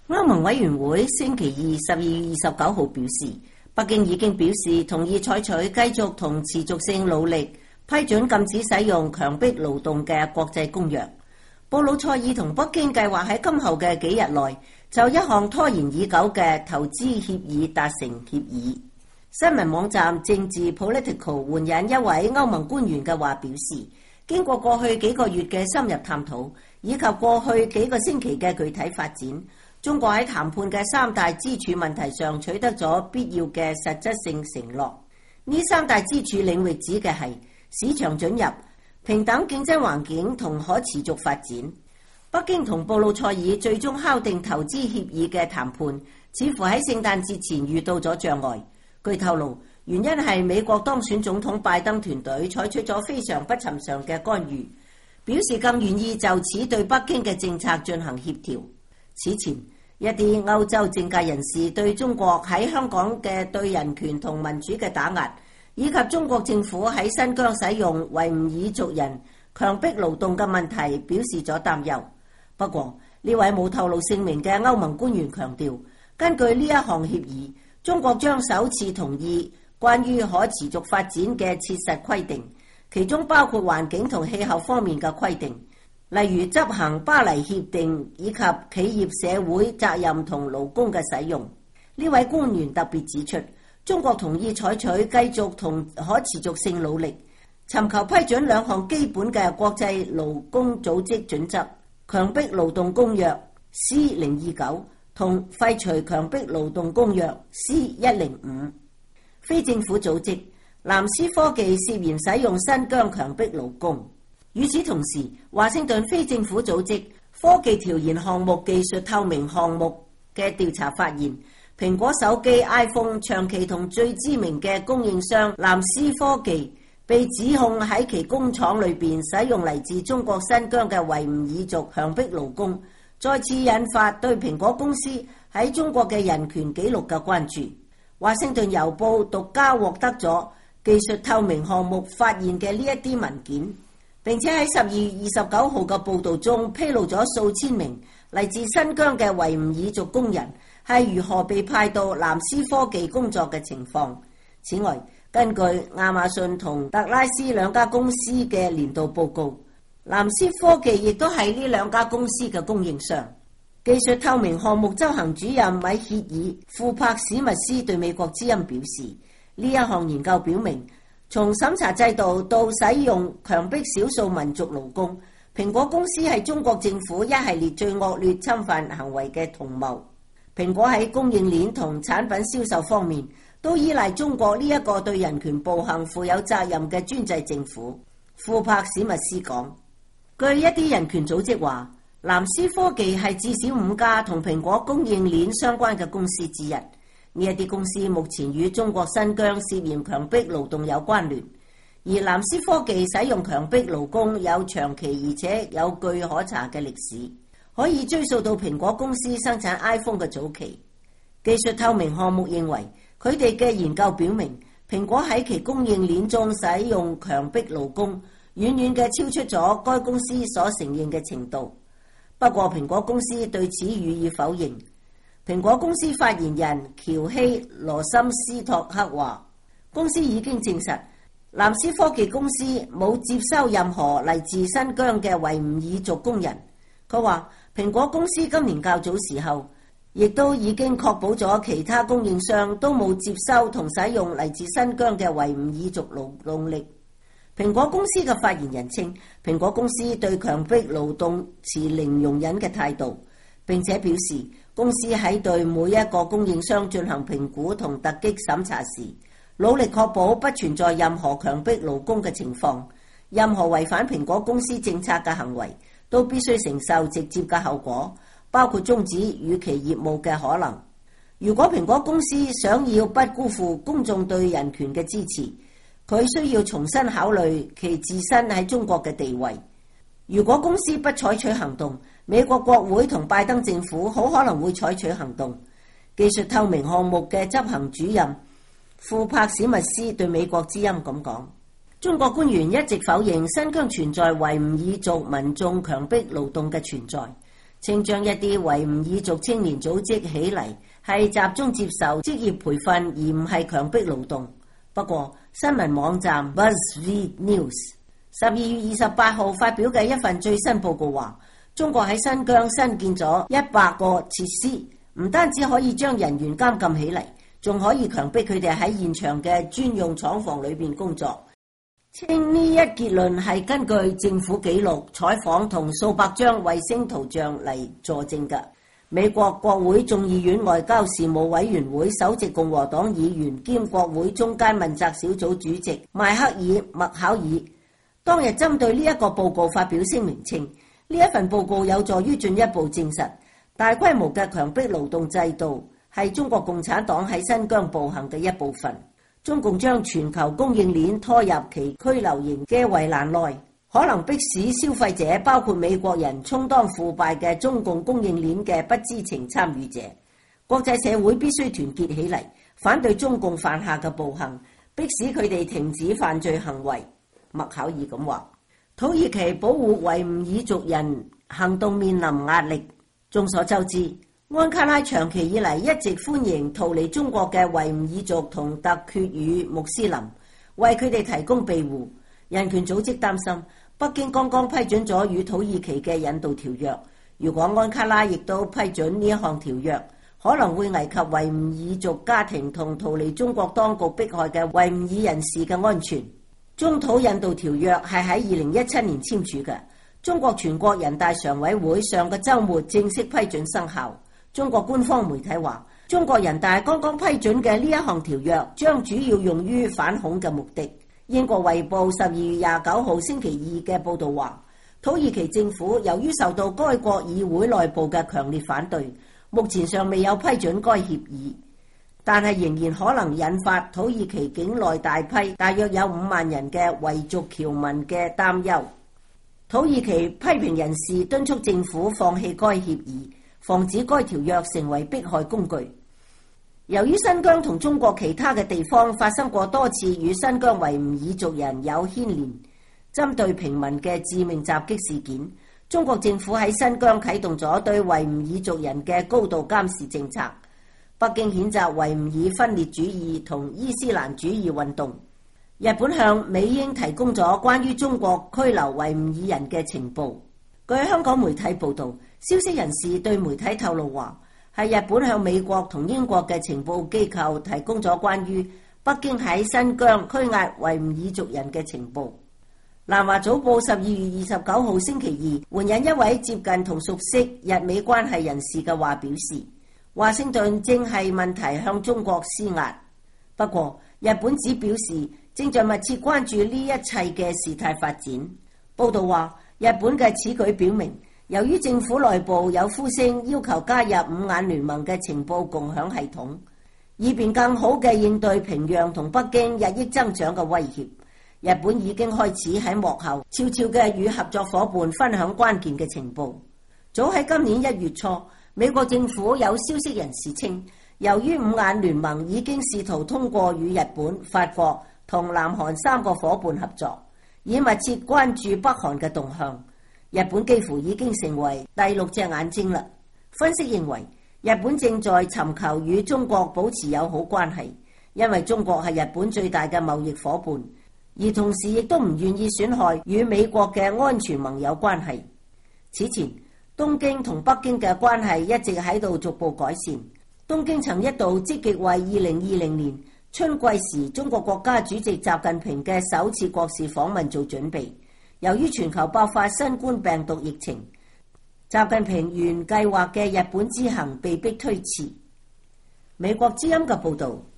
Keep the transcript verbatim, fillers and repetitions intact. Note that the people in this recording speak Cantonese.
歐盟委員會星期二十二月二十九號表示，北京已經表示同意採取繼續同持續性努力批准禁止使用強迫勞動嘅國際公約。布魯塞爾同北京計劃喺今後嘅幾日內就一項拖延已久嘅投資協議達成協議。新聞網站政治 Political 援引一位歐盟官員嘅話表示，經過過去幾個月嘅深入探討，以及過去幾個星期嘅具體發展，中國喺談判嘅三大支柱問題上取得咗必要嘅實質性承諾。呢三大支柱領域指嘅係市場准入、平等競爭環境同可持續發展。北京同布魯塞爾最終敲定投資協議嘅談判，似乎喺聖誕節前遇到咗障礙。據透露，原因係美國當選總統拜登團隊採取咗非常不尋常嘅干預，表示更願意就此對北京嘅政策進行協調。此前，一啲歐洲政界人士對中國喺香港嘅對人權同民主嘅打壓，以及中國政府喺新疆使用維吾爾族人強迫勞動嘅問題表示咗擔憂。不過，呢位冇透露姓名嘅歐盟官員強調，根據呢一項協議，中國將首次同意關於可持續發展嘅切實規定，其中包括環境同氣候方面嘅規定，例如執行巴黎協定以及企業社會責任同勞工嘅使用。呢位官員特別指出，中國同意採取繼續同可持續性努力，尋求批准兩項基本嘅國際勞工組織準則：強迫勞動公約 C 零二九同廢除強迫勞動公約 C 一零五。非政府組織藍思科技涉嫌使用新疆強迫勞工。與此同時，華盛頓非政府組織科技調研項目技術透明項目嘅調查發現，蘋果手機 iPhone 長期同最知名嘅供應商藍思科技被指控喺其工廠裏邊使用嚟自中國新疆嘅維吾爾族強迫勞工，再次引發對蘋果公司喺中國嘅人權紀錄嘅關注。華盛頓郵報獨家獲得咗技術透明項目發現嘅呢一啲文件，並且喺十二月二十九號嘅報導中披露咗數千名嚟自新疆嘅維吾爾族工人係如何被派到藍思科技工作嘅情況。此外，根據亞馬遜同特拉斯兩家公司嘅年度報告，藍思科技亦都係呢兩家公司嘅供應商。技術透明項目執行主任米歇爾庫珀史密斯對美國之音表示，呢一項研究表明，從審查制度到使用強迫少數民族勞工，蘋果公司係中國政府一系列最惡劣侵犯行為嘅同謀。蘋果喺供應鏈同產品銷售方面都依賴中國呢一個對人權暴行負有責任嘅專制政府。庫珀史密斯講，據一啲人權組織話，藍思科技係至少五家同蘋果供應鏈相關嘅公司之一。呢一啲公司目前與中國新疆涉嫌強迫勞動有關聯，而藍思科技使用強迫勞工有長期而且有據可查嘅歷史，可以追溯到蘋果公司生產 iPhone 嘅早期。技術透明項目認為，佢哋嘅研究表明，蘋果喺其供應鏈中使用強迫勞工，遠遠嘅超出咗該公司所承認嘅程度。不過，蘋果公司對此予以否認。蘋果公司發言人喬希羅森斯托克話，公司已經證實藍思科技公司冇接收任何嚟自新疆嘅維吾爾族工人。佢話，蘋果公司今年較早時候亦都已經確保咗其他供應商都冇接收同使用嚟自新疆嘅維吾爾族勞動力。蘋果公司嘅發言人稱，蘋果公司對強迫勞動持零容忍嘅態度，並且表示公司喺對每一個供應商進行評估同突擊審查時，努力確保不存在任何強迫勞工嘅情況。任何違反蘋果公司政策嘅行為都必須承受直接嘅後果，包括終止與其業務嘅可能。如果蘋果公司想要不辜負公眾對人權嘅支持，佢需要重新考慮其自身喺中國嘅地位。如果公司不採取行動，美國國會同拜登政府好可能會採取行動。技術透明項目嘅執行主任庫珀史密斯對美國之音咁講，中國官員一直否認新疆存在維吾爾族民眾強迫勞動嘅存在。 稱將一啲維吾爾族青年組織起嚟係集中接受職業培訓，而唔係強迫勞動。不過，新聞網站 BuzzFeed News 十二月二十八號發表嘅一份最新報告話，中國喺新疆新建咗一百個設施，唔單止可以將人員監禁起嚟，仲可以強迫佢哋喺現場嘅專用廠房裏邊工作。稱呢一結論係根據政府記錄、採訪同數百張衛星圖像嚟佐證嘅。美國國會眾議院外交事務委員會首席共和黨議員兼國會中間問責小組主席邁克爾·麥考爾當日針對呢一個報告發表聲明稱，呢一份報告有助於進一步證實大規模嘅強迫勞動制度係中國共產黨喺新疆暴行嘅一部分。中共將全球供應鏈拖入其拘留營嘅圍欄內，可能迫使消費者包括美國人充當腐敗嘅中共供應鏈嘅不知情參與者。國際社會必須團結起嚟，反對中共犯下嘅暴行，迫使佢哋停止犯罪行為。麥考爾咁話。土耳其保護維吾爾族人行動面臨壓力。眾所周知，安卡拉長期以嚟一直歡迎逃離中國嘅維吾爾族同突厥語穆斯林，為佢哋提供庇護。人權組織擔心，北京剛剛批准咗與土耳其嘅引渡條約，如果安卡拉亦都批准呢一項條約，可能會危及維吾爾族家庭同逃離中國當局迫害嘅維吾爾人士嘅安全。中土引渡條約係喺二零一七年簽署嘅，中國全國人大常委會上個週末正式批准生效。中國官方媒體話，中國人大剛剛批准嘅呢一項條約將主要用於反恐嘅目的。英國衛報十二月廿九號星期二嘅報導話，土耳其政府由於受到該國議會內部嘅強烈反對，目前尚未有批准該協議，但係仍然可能引發土耳其境內大批大約有五萬人嘅維族僑民嘅擔憂。土耳其批評人士敦促政府放棄該協議，防止該條約成為迫害工具。由於新疆同中國其他嘅地方發生過多次與新疆維吾爾族人有牽連、針對平民嘅致命襲擊事件，中國政府喺新疆啟動咗對維吾爾族人嘅高度監視政策。北京譴責維吾爾分裂主義同伊斯蘭主義運動。日本向美英提供咗關於中國拘留維吾爾人嘅情報。據香港媒體報導，消息人士對媒體透露話，係日本向美國同英國嘅情報機構提供咗關於北京喺新疆拘押維吾爾族人嘅情報。南華早報十二月二十九號星期二援引一位接近同熟悉日美關係人士嘅話表示，華盛頓正係問題向中國施壓。不過，日本只表示正在密切關注呢一切嘅事態發展。報道話，日本嘅此舉表明，由於政府內部有呼聲要求加入五眼聯盟嘅情報共享系統，以便更好嘅應對平壤同北京日益增長嘅威脅，日本已經開始喺幕後悄悄嘅與合作夥伴分享關鍵嘅情報。早喺今年一月初，美國政府有消息人士稱，由於五眼聯盟已經試圖通過與日本、法國同南韓三個夥伴合作，以密切關注北韓嘅動向。日本幾乎已經成為第六隻眼睛啦。分析認為，日本正在尋求與中國保持友好關係，因為中國係日本最大嘅貿易夥伴，而同時亦都唔願意損害與美國嘅安全盟友關係。此前，東京同北京嘅關係一直喺度逐步改善。東京曾一度積極為二零二零年春季時中國國家主席習近平嘅首次國事訪問做準備。由於全球爆發新冠病毒疫情，習近平原計劃嘅日本之行被迫推遲。美國之音嘅報導。